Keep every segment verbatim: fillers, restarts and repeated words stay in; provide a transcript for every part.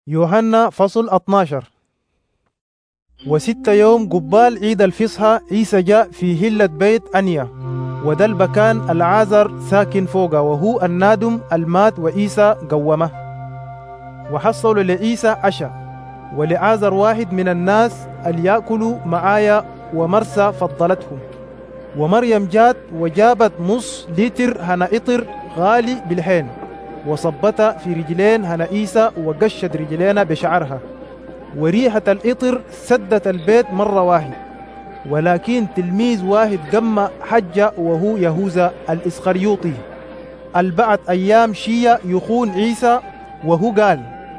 يوحنا فصل اثناشر. وستة يوم قبال عيد الفصحى عيسى جاء في هلة بيت أنيا، وده المكان العازر ساكن فوقه، وهو النادم المات وعيسى قومه. وحصلوا لعيسى عشاء ولعازر واحد من الناس اللي يأكلوا معايا، ومرسى فضلتهم. ومريم جات وجابت نص لتر هنا إطر غالي بالحين، وصبتها في رجلين هنا عيسى وقشت رجلينا بشعرها. وريحة الإطر سدت البيت مرة واحد. ولكن تلميذ واحد قم حجة، وهو يهوذا الإسخريوطي، البعد أيام شية يخون عيسى، وهو قال: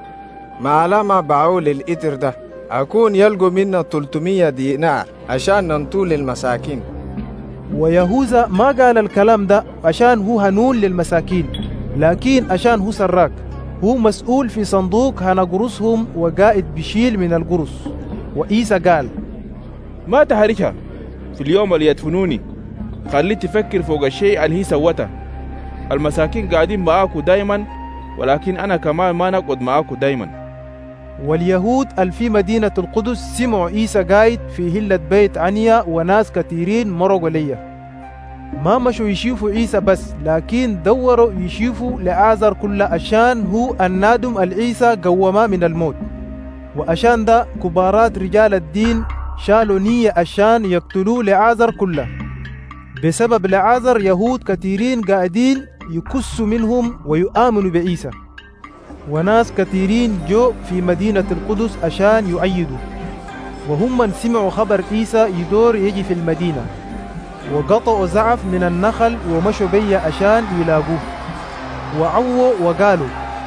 ما لما باعوا للإطر ده أكون يلقوا منا ثلاثمية دينار عشان ننطول المساكين. ويهوذا ما قال الكلام ده عشان هو هنون للمساكين، لكن عشان هو سراك، هو مسؤول في صندوق هنا قرصهم وقائد بشيل من القرص. وإيسا قال: ما تحرجها في اليوم اللي يدفنوني، خليه تفكر فوق الشيء اللي هي سوته. المساكين قاعدين معاكو دايما، ولكن أنا كمان ما نقعد معاكو دايما. واليهود اللي في مدينة القدس سمعوا عيسى قايد في هلة بيت عنيا، وناس كثيرين مرقوا ليا. ما مشوا يشوفوا عيسى بس، لكن دوروا يشوفوا لعازر كله، عشان هو النادم العيسى قوما من الموت. وعشان ده كبارات رجال الدين شالوا نية عشان يقتلوا لعازر كله. بسبب لعازر يهود كثيرين قاعدين يكسوا منهم ويؤمنوا بعيسى. وناس كثيرين جو في مدينة القدس عشان يؤيدوا، وهم من سمعوا خبر عيسى يدور يجي في المدينة، وقطعوا زعف من النخل ومشوا بيا عشان يلاقوه. وعووا وقالوا: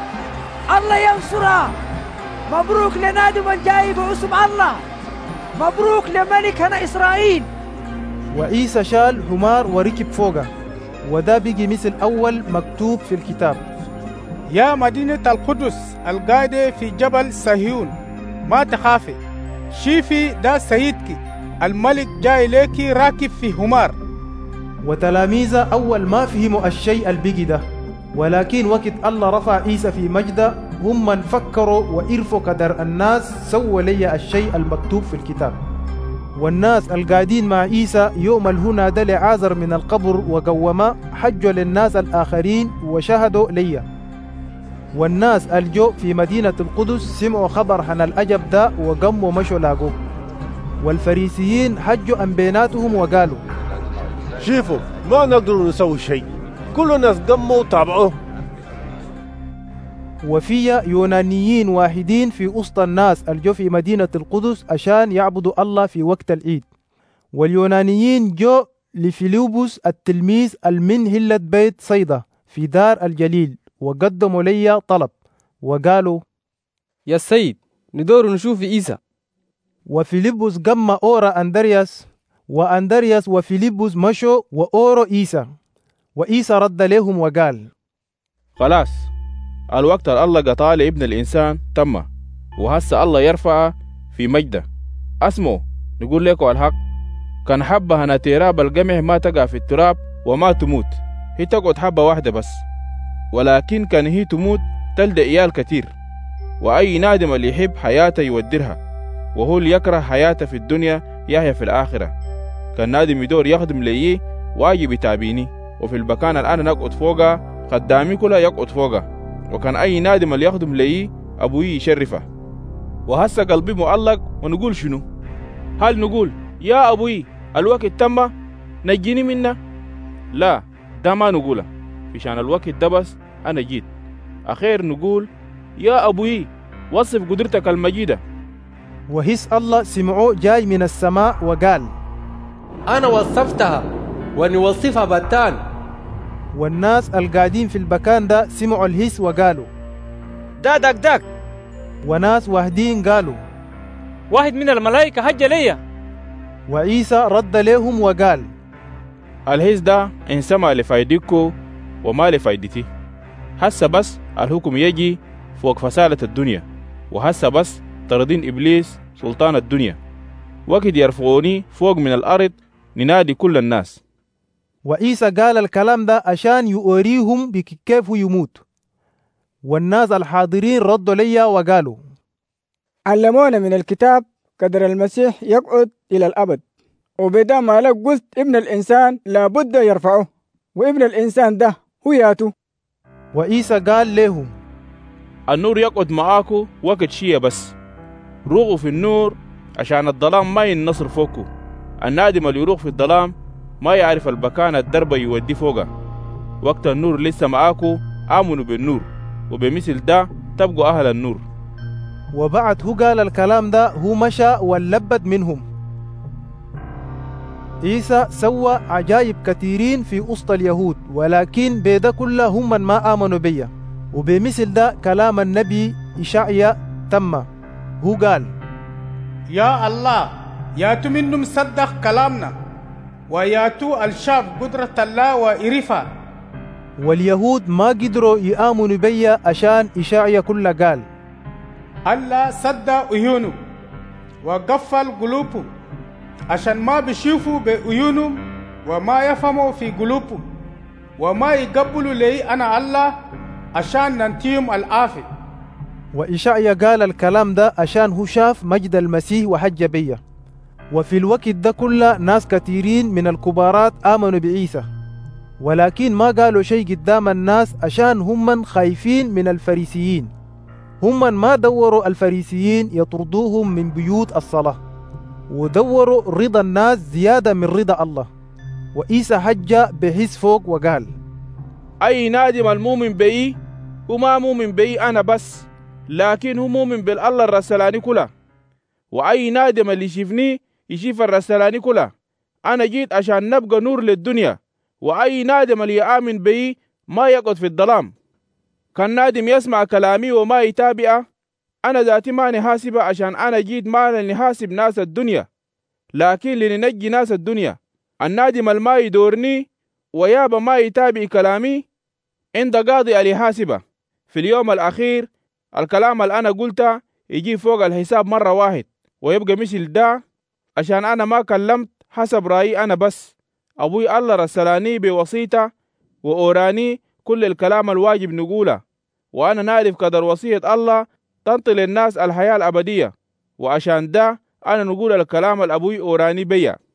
الله ينصره، مبروك لنادم الجاي باسم الله، مبروك لملكنا إسرائيل. وعيسى شال حمار وركب فوقه، وده بيجي مثل أول مكتوب في الكتاب: يا مدينة القدس القاعدة في جبل صهيون، ما تخافي، شيفي ده سيدك الملك جاي ليكي راكب في حمار. وتلاميذه أول ما فهموا الشيء البيجي ده، ولكن وقت الله رفع عيسى في مجده هم من فكروا وإرفوا قدر الناس سووا لي الشيء المكتوب في الكتاب. والناس القاعدين مع عيسى يوم هنا ده لعازر من القبر وقوما، حجوا للناس الآخرين وشهدوا لي. والناس الجو في مدينة القدس سمعوا خبر عن الأجب ده وقموا مشوا لاقوه. والفريسيين حجوا عن بيناتهم وقالوا: شوفوا، ما نقدر نسوي شيء، كل الناس قموا وتابعوه. وفي يونانيين واحدين في وسط الناس الجو في مدينة القدس عشان يعبدوا الله في وقت العيد. واليونانيين جو لفيلبس التلميذ المن هلة بيت صيدا في دار الجليل، وقدموا لي طلب وقالوا: يا السيد، ندور نشوف عيسى. وفيلبس قم أورا أندرياس، وأندرياس وفيلبس مشوا وأورو عيسى. وعيسى رد لهم وقال: خلاص، الوقت اللي الله قطع لابن الإنسان تم، وهسه الله يرفع في مجده. اسمعوا، نقول لكم الحق، كان حبة هنا تراب القمح ما تقع في التراب وما تموت، هي تقعد حبة واحدة بس، ولكن كان هي تموت تلد إيال كتير. وأي نادم اللي يحب حياته يودرها، وهو اللي يكره حياته في الدنيا يحيا في الآخرة. كان نادم يدور يخدم لي واجي بتابيني، وفي المكان الآن نقعد فوقها خدامي كلها يقعد فوقها. وكان أي نادم اللي يخدم لي أبوي يشرفه. وهسه قلبي معلق، ونقول شنو؟ هل نقول يا أبوي الوقت تم نجيني منه؟ لا، ده ما نقوله، في شان الوقت ده بس أنا جيت. أخير نقول يا أبوي وصف قدرتك المجيدة. وهس الله سمعوه جاي من السماء وقال: أنا وصفتها ونوصفها بتان. والناس القاعدين في المكان ده سمعوا الهس وقالوا: ده دك دك. وناس واحدين قالوا: واحد من الملائكة هج ليا. وعيسى رد لهم وقال: الهس ده إن سمع لفايدكو وما لفايدتي. هسه بس الحكم يجي فوق فسالة الدنيا، وهسه بس طردين إبليس سلطان الدنيا. وقت يرفعوني فوق من الأرض ننادي كل الناس. وعيسى قال الكلام ده عشان يوريهم بكيف يموت. والناس الحاضرين ردوا لي وقالوا: علمونا من الكتاب قدر المسيح يقعد إلى الأبد، وبدا ما لك قلت ابن الإنسان لابد يرفعه، وابن الإنسان ده هو ياتو. وعيسى قال لهم: النور يقعد معاكو وقت شيء بس، روغوا في النور عشان الظلام ما ينصر فوقو. النادم اللي يروغ في الظلام ما يعرف البكان الدرب يودي فوقه. وقت النور لسه معاكو آمنوا بالنور، وبمثل ده تبقوا أهل النور. وبعد هو قال الكلام ده هو مشى واللبد منهم. عيسى سوى عجائب كثيرين في وسط اليهود، ولكن بيدا كله هم من ما آمنوا بيه. وبمثل ده كلام النبي إشعيا تم، هو قال: يا الله ياتو منهم صدق كلامنا، وياتو الشاف قدرة الله وإرفا. واليهود ما قدروا يآمنوا بيه عشان إشعيا كله قال: الله صدق عيونهم وقفل قلوبهم عشان ما بيشوفوا بعيونهم وما يفهموا في قلوبهم وما يقبلوا لي أنا الله عشان ننتيهم العافية. وإشعيا قال الكلام ده عشان هو شاف مجد المسيح وحج بيه. وفي الوقت ده كله ناس كثيرين من الكبارات آمنوا بعيسى، ولكن ما قالوا شيء قدام الناس عشان هم من خايفين من الفريسيين. هم من ما دوروا الفريسيين يطردوهم من بيوت الصلاة، ودوروا رضا الناس زيادة من رضا الله. وعيسى حج بحس فوق وقال: أي نادم المؤمن بي وما مؤمن بي أنا بس، لكن هو مؤمن بالله الرسلاني كله. وأي نادم اللي يشوفني يشوف الرسلاني كله. أنا جيت عشان نبقى نور للدنيا، وأي نادم اللي يآمن بي ما يقعد في الظلام. كان نادم يسمع كلامي وما يتابعه، أنا ذاتي ما نحاسبه، عشان أنا جيت ما لنحاسب ناس الدنيا، لكن لننجي ناس الدنيا. النادم الما يدورني ويابا ما يتابع كلامي عند قاضي اللي يحاسبه في اليوم الأخير. الكلام اللي أنا قلته يجي فوق الحساب مرة واحد ويبقى مثل ده، عشان أنا ما كلمت حسب رأيي أنا بس. أبوي الله رسلاني بوسيطة وأوراني كل الكلام الواجب نقوله، وأنا نعرف قدر وصية الله تنطل الناس الحياة الأبدية، وعشان ده أنا نقول الكلام الأبوي أوراني بيا.